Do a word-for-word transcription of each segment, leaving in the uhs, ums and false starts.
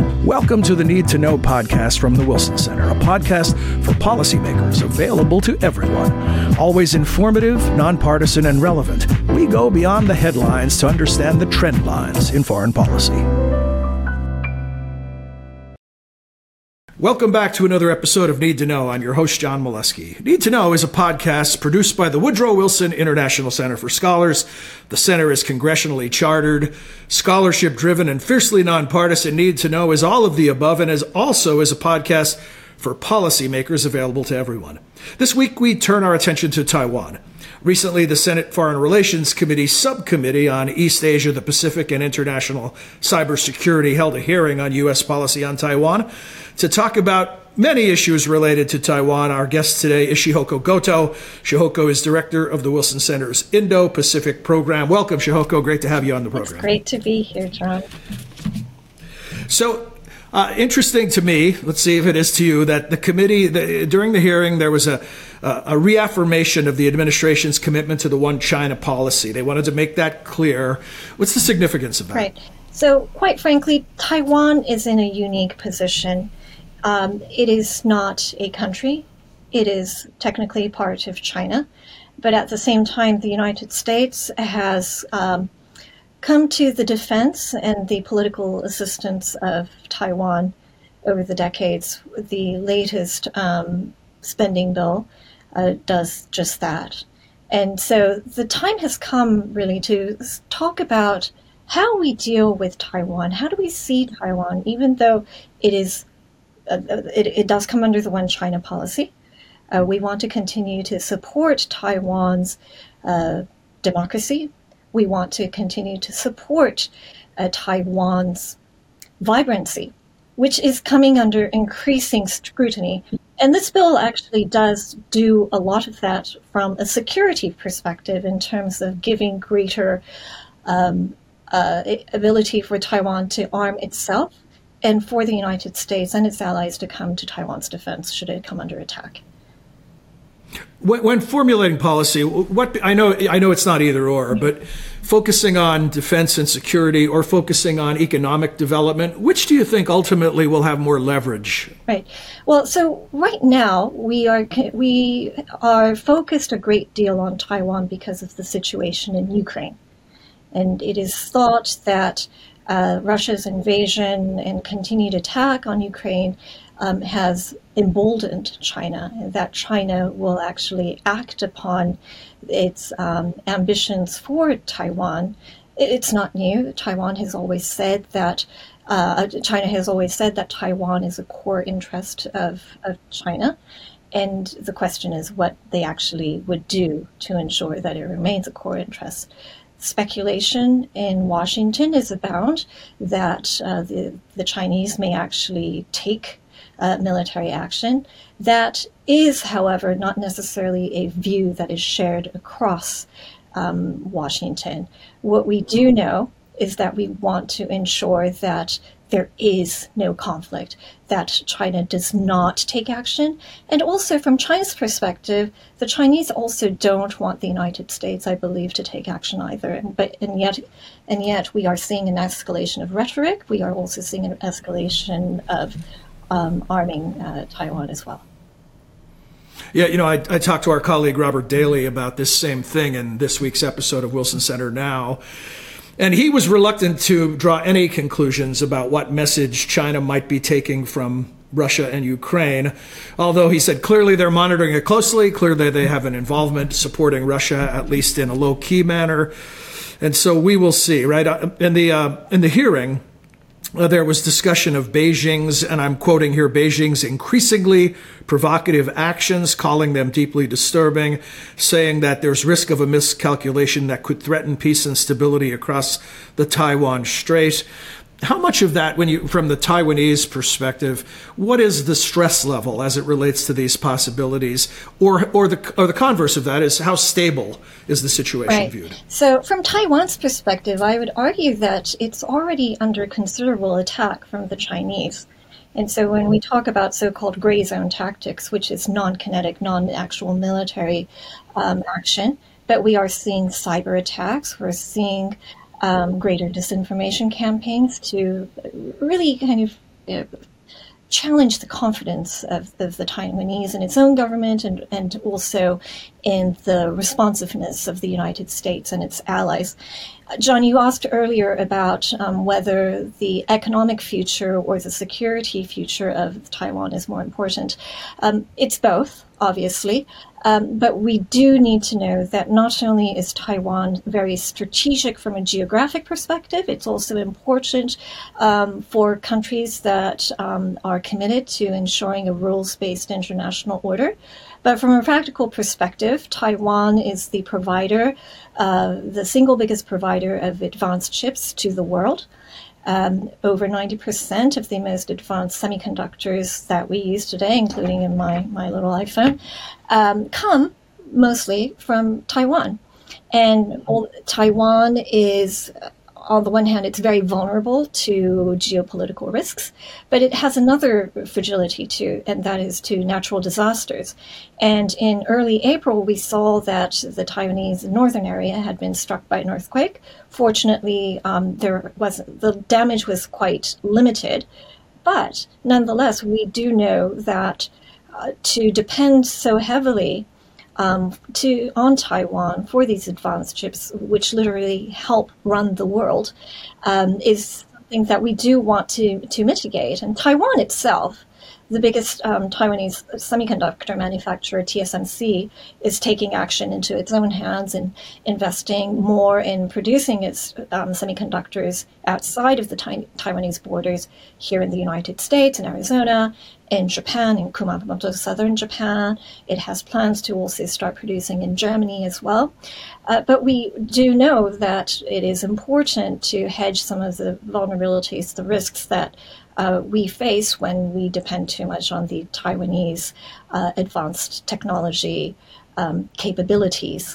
Welcome to the Need to Know podcast from the Wilson Center, a podcast for policymakers available to everyone. Always informative, nonpartisan, and relevant, we go beyond the headlines to understand the trend lines in foreign policy. Welcome back to another episode of Need to Know. I'm your host, John Molesky. Need to Know is a podcast produced by the Woodrow Wilson International Center for Scholars. The center is congressionally chartered, scholarship-driven, and fiercely nonpartisan. Need to Know is all of the above and is also is a podcast for policymakers available to everyone. This week, we turn our attention to Taiwan. Recently, the Senate Foreign Relations Committee Subcommittee on East Asia, the Pacific, and International Cybersecurity held a hearing on U S policy on Taiwan to talk about many issues related to Taiwan. Our guest today is Chihoko Goto. Chihoko is director of the Wilson Center's Indo-Pacific program. Welcome, Chihoko. Great to have you on the program. It's great to be here, John. So, Uh, interesting to me, let's see if it is to you, that the committee, the, during the hearing, there was a, a, a reaffirmation of the administration's commitment to the One China policy. They wanted to make that clear. What's the significance of that? Right. So, quite frankly, Taiwan is in a unique position. Um, it is not a country. It is technically part of China. But at the same time, the United States has um, come to the defense and the political assistance of Taiwan over the decades. The latest um, spending bill uh, does just that. And so the time has come really to talk about how we deal with Taiwan. How do we see Taiwan, even though it is uh, it, it does come under the One China policy? Uh, we want to continue to support Taiwan's uh, democracy. We want to continue to support uh, Taiwan's vibrancy, which is coming under increasing scrutiny. And this bill actually does do a lot of that from a security perspective in terms of giving greater um, uh, ability for Taiwan to arm itself and for the United States and its allies to come to Taiwan's defense should it come under attack. When, when formulating policy, what I know, I know it's not either or, but focusing on defense and security or focusing on economic development, which do you think ultimately will have more leverage? Right. Well, so right now we are we are focused a great deal on Taiwan because of the situation in Ukraine, and it is thought that uh, Russia's invasion and continued attack on Ukraine Um, has emboldened China, and that China will actually act upon its um, ambitions for Taiwan. It's not new. Taiwan has always said that uh, China has always said that Taiwan is a core interest of, of China, and the question is what they actually would do to ensure that it remains a core interest. Speculation in Washington is abound that uh, the, the Chinese may actually take Uh, military action. That is, however, not necessarily a view that is shared across um, Washington. What we do know is that we want to ensure that there is no conflict, that China does not take action. And also from China's perspective, the Chinese also don't want the United States, I believe, to take action either. But and yet and yet we are seeing an escalation of rhetoric. We are also seeing an escalation of Um, arming uh, Taiwan as well. Yeah, you know, I, I talked to our colleague Robert Daly about this same thing in this week's episode of Wilson Center Now, and he was reluctant to draw any conclusions about what message China might be taking from Russia and Ukraine, although he said clearly they're monitoring it closely, clearly they have an involvement supporting Russia, at least in a low-key manner, and so we will see, right? In the, uh, in the hearing, Uh, there was discussion of Beijing's, and I'm quoting here, Beijing's increasingly provocative actions, calling them deeply disturbing, saying that there's risk of a miscalculation that could threaten peace and stability across the Taiwan Strait. How much of that, when you, from the Taiwanese perspective, what is the stress level as it relates to these possibilities, or or the or the converse of that is how stable is the situation right. viewed? So, from Taiwan's perspective, I would argue that it's already under considerable attack from the Chinese. And so, when we talk about so-called gray zone tactics, which is non-kinetic, non-actual military um, action, but we are seeing cyber attacks, we're seeing Um, greater disinformation campaigns to really kind of uh, challenge the confidence of, of the Taiwanese in its own government and, and also in the responsiveness of the United States and its allies. Uh, John, you asked earlier about um, whether the economic future or the security future of Taiwan is more important. Um, it's both, obviously. Um, but we do need to know that not only is Taiwan very strategic from a geographic perspective, it's also important um, for countries that um, are committed to ensuring a rules-based international order. But from a practical perspective, Taiwan is the provider, uh, the single biggest provider of advanced chips to the world. Um, over ninety percent of the most advanced semiconductors that we use today, including in my, my little iPhone, um, come mostly from Taiwan. And all, Taiwan is, on the one hand, it's very vulnerable to geopolitical risks, but it has another fragility too, and that is to natural disasters. And in early April, we saw that the Taiwanese northern area had been struck by an earthquake. Fortunately, um, there wasn't, the damage was quite limited, but nonetheless, we do know that uh, to depend so heavily Um, to on Taiwan for these advanced chips, which literally help run the world, um, is something that we do want to to mitigate. And Taiwan itself, the biggest um, Taiwanese semiconductor manufacturer, T S M C, is taking action into its own hands and investing more in producing its um, semiconductors outside of the tai- Taiwanese borders here in the United States, in Arizona, in Japan, in Kumamoto, southern Japan. It has plans to also start producing in Germany as well. Uh, but we do know that it is important to hedge some of the vulnerabilities, the risks that uh, we face when we depend too much on the Taiwanese uh, advanced technology um, capabilities.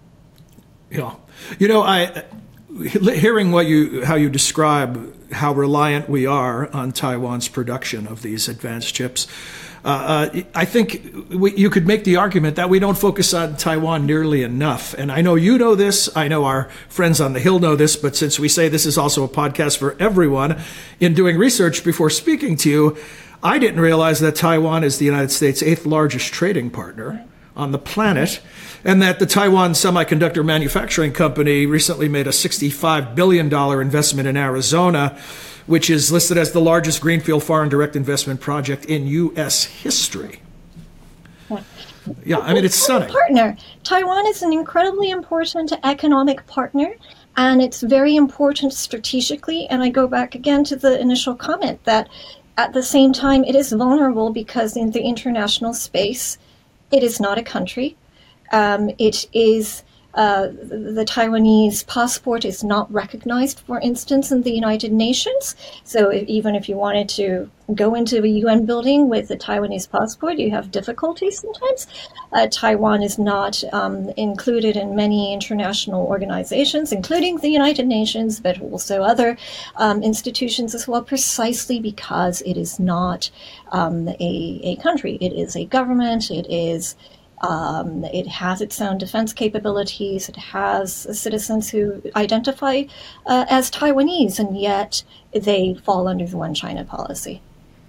Yeah. You know, I hearing what you how you describe how reliant we are on Taiwan's production of these advanced chips, uh, uh, I think we, you could make the argument that we don't focus on Taiwan nearly enough. And I know you know this, I know our friends on the Hill know this, but since we say this is also a podcast for everyone, in doing research before speaking to you, I didn't realize that Taiwan is the United States' eighth largest trading partner on the planet, and that the Taiwan Semiconductor Manufacturing Company recently made a sixty-five billion dollars investment in Arizona, which is listed as the largest greenfield foreign direct investment project in U S history. Yeah, I mean, it's stunning. Partner. Taiwan is an incredibly important economic partner, and it's very important strategically. And I go back again to the initial comment that at the same time, it is vulnerable because in the international space, it is not a country. Um, it is uh, the Taiwanese passport is not recognized, for instance, in the United Nations. So if, even if you wanted to go into a U N building with a Taiwanese passport, you have difficulties sometimes. Uh, Taiwan is not um, included in many international organizations, including the United Nations, but also other um, institutions as well, precisely because it is not um, a, a country. It is a government. It is Um, it has its own defense capabilities. It has citizens who identify uh, as Taiwanese, and yet they fall under the One China policy.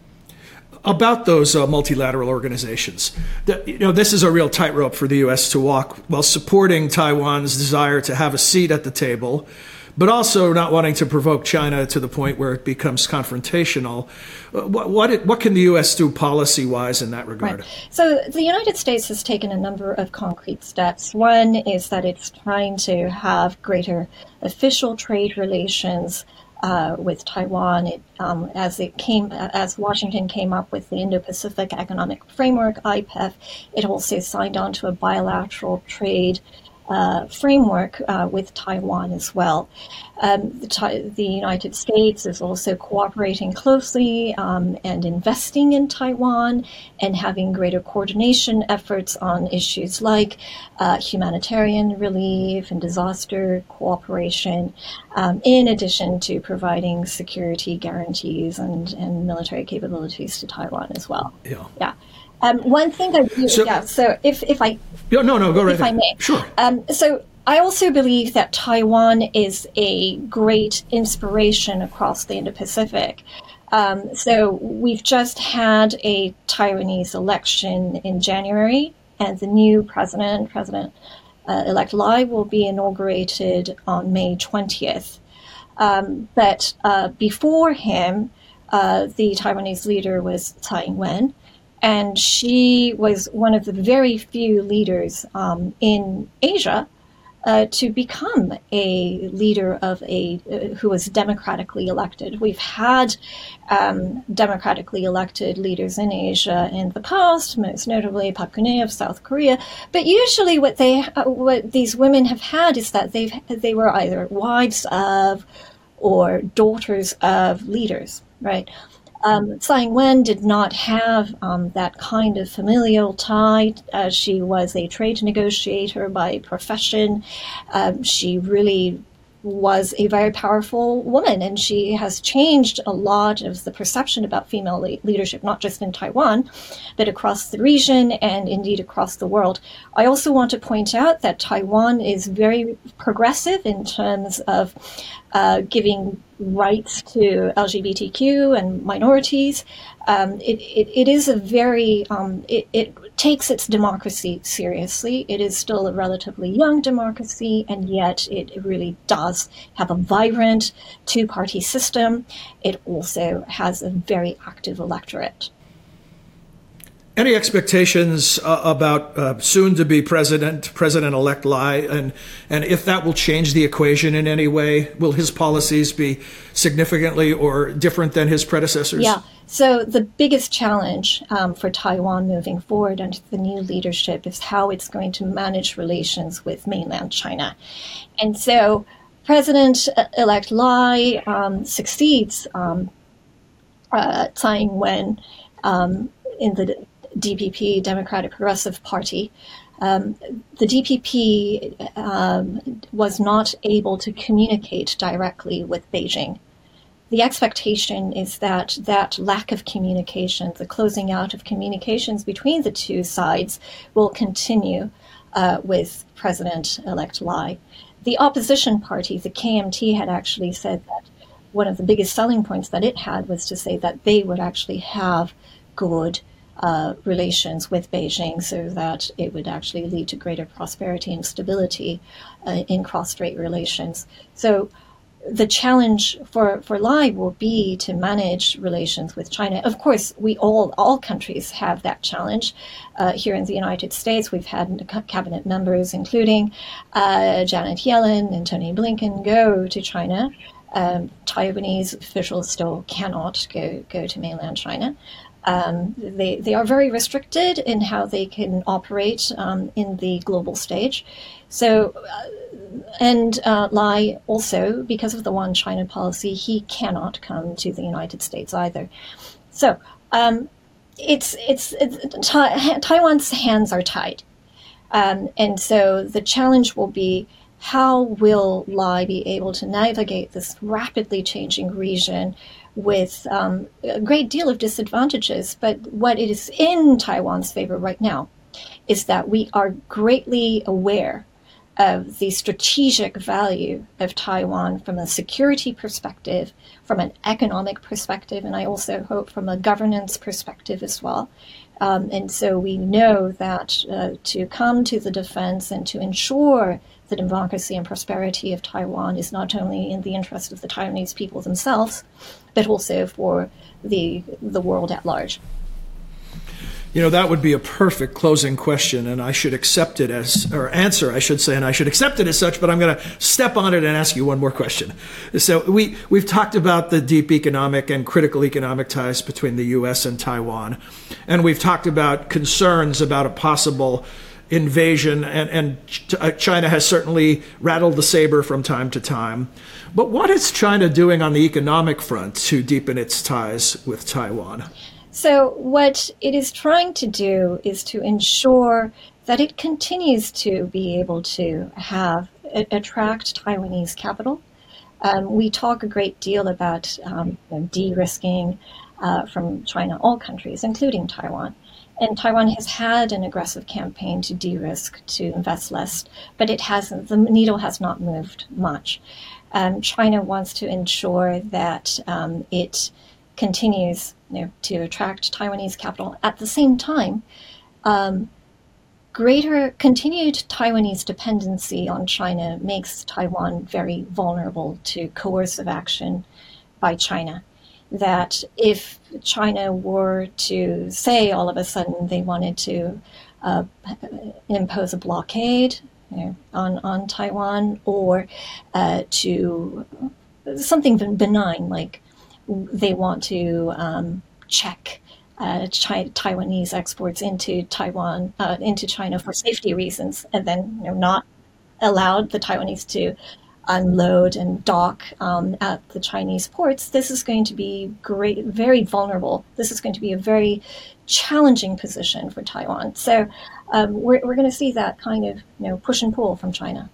About those uh, multilateral organizations, the, you know, this is a real tightrope for the U S to walk while supporting Taiwan's desire to have a seat at the table, but also not wanting to provoke China to the point where it becomes confrontational. What what, it, what can the U S do policy-wise in that regard? Right. So the United States has taken a number of concrete steps. One is that it's trying to have greater official trade relations uh, with Taiwan. It, um, as it came, as Washington came up with the Indo-Pacific Economic Framework, I P E F, it also signed on to a bilateral trade Uh, framework uh, with Taiwan as well. Um, the, the United States is also cooperating closely um, and investing in Taiwan and having greater coordination efforts on issues like uh, humanitarian relief and disaster cooperation, um, in addition to providing security guarantees and, and military capabilities to Taiwan as well. Yeah. Yeah. Um, one thing I do, so, yeah, so if, if I... No, no, go right If ahead. I may. Sure. Um, so I also believe that Taiwan is a great inspiration across the Indo-Pacific. Um, so we've just had a Taiwanese election in January, and the new president, President-elect uh, Lai, will be inaugurated on May twentieth. Um, but uh, before him, uh, the Taiwanese leader was Tsai Ing-wen, and she was one of the very few leaders um, in Asia Uh, to become a leader of a uh, who was democratically elected. We've had um, democratically elected leaders in Asia in the past, most notably Park Geun-hye of South Korea. But usually, what they uh, what these women have had is that they they were either wives of or daughters of leaders, right? Um, Tsai Ing-wen did not have um, that kind of familial tie. Uh, she was a trade negotiator by profession. Um, she really was a very powerful woman, and she has changed a lot of the perception about female le- leadership, not just in Taiwan, but across the region and indeed across the world. I also want to point out that Taiwan is very progressive in terms of uh, giving rights to L G B T Q and minorities. Um, it, it, it is a very, um, it, it takes its democracy seriously. It is still a relatively young democracy, and yet it really does have a vibrant two-party system. It also has a very active electorate. Any expectations uh, about uh, soon-to-be president, President-elect Lai, and and if that will change the equation in any way? Will his policies be significantly or different than his predecessors? Yeah. So the biggest challenge um, for Taiwan moving forward under the new leadership is how it's going to manage relations with mainland China. And so President-elect Lai um, succeeds um, uh, Tsai Ing-wen um, in the D P P, Democratic Progressive Party. Um, the D P P um, was not able to communicate directly with Beijing. The expectation is that that lack of communication, the closing out of communications between the two sides, will continue uh, with President-elect Lai. The opposition party, the K M T, had actually said that one of the biggest selling points that it had was to say that they would actually have good Uh, relations with Beijing so that it would actually lead to greater prosperity and stability uh, in cross-strait relations. So the challenge for, for Lai will be to manage relations with China. Of course, we all, all countries have that challenge. Uh, here in the United States, we've had cabinet members, including uh, Janet Yellen and Tony Blinken, go to China. Um, Taiwanese officials still cannot go, go to mainland China. Um, they, they are very restricted in how they can operate um, in the global stage. So, uh, and uh, Lai also, because of the One China policy, he cannot come to the United States either. So, um, it's, it's, it's ta- Taiwan's hands are tied. Um, and so the challenge will be, how will Lai be able to navigate this rapidly changing region with um, a great deal of disadvantages? But what is in Taiwan's favor right now is that we are greatly aware of the strategic value of Taiwan from a security perspective, from an economic perspective, and I also hope from a governance perspective as well. Um, and so we know that uh, to come to the defense and to ensure the democracy and prosperity of Taiwan is not only in the interest of the Taiwanese people themselves, but also for the the world at large. You know, that would be a perfect closing question, and I should accept it as, or answer, I should say, and I should accept it as such, but I'm going to step on it and ask you one more question. So we, we've talked about the deep economic and critical economic ties between the U S and Taiwan, and we've talked about concerns about a possible invasion, and, and China has certainly rattled the saber from time to time. But what is China doing on the economic front to deepen its ties with Taiwan? So what it is trying to do is to ensure that it continues to be able to have attract Taiwanese capital. Um, we talk a great deal about um, de-risking uh, from China, all countries, including Taiwan. And Taiwan has had an aggressive campaign to de-risk, to invest less, but it hasn't, the needle has not moved much. Um, China wants to ensure that um, it continues, you know, to attract Taiwanese capital. At the same time, um, greater continued Taiwanese dependency on China makes Taiwan very vulnerable to coercive action by China. That if China were to say all of a sudden they wanted to uh, impose a blockade, you know, on, on Taiwan, or uh, to something benign, like they want to um, check uh, Chi- Taiwanese exports into Taiwan, uh, into China for safety reasons, and then, you know, not allowed the Taiwanese to unload and dock um, at the Chinese ports, this is going to be great, very vulnerable. This is going to be a very challenging position for Taiwan. So um, we're, we're going to see that kind of, you know, push and pull from China.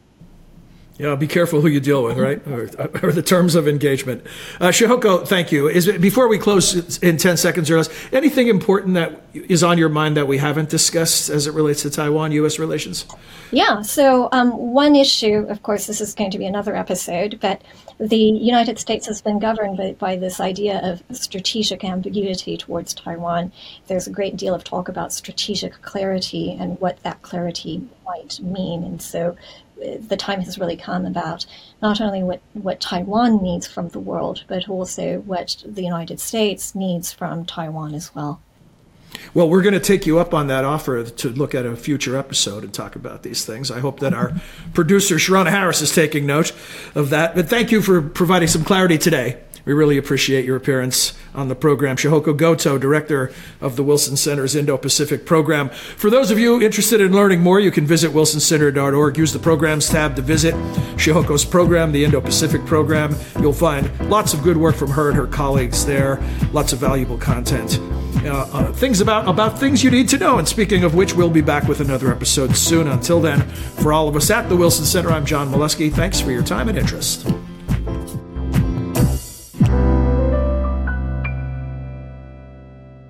Yeah, be careful who you deal with, right? Or, or the terms of engagement. Uh, Chihoko, thank you. Is before we close in ten seconds or less, anything important that is on your mind that we haven't discussed as it relates to Taiwan U S relations? Yeah, so um, one issue, of course, this is going to be another episode, but the United States has been governed by, by this idea of strategic ambiguity towards Taiwan. There's a great deal of talk about strategic clarity and what that clarity might mean. And so the time has really come about not only what, what Taiwan needs from the world, but also what the United States needs from Taiwan as well. Well, we're going to take you up on that offer to look at a future episode and talk about these things. I hope that our producer, Sharona Harris, is taking note of that. But thank you for providing some clarity today. We really appreciate your appearance on the program. Chihoko Goto, Director of the Wilson Center's Indo-Pacific Program. For those of you interested in learning more, you can visit wilson center dot org. Use the Programs tab to visit Chihoko's program, the Indo-Pacific Program. You'll find lots of good work from her and her colleagues there, lots of valuable content. Uh, uh, things about, about things you need to know. And speaking of which, we'll be back with another episode soon. Until then, for all of us at the Wilson Center, I'm John Milewski. Thanks for your time and interest.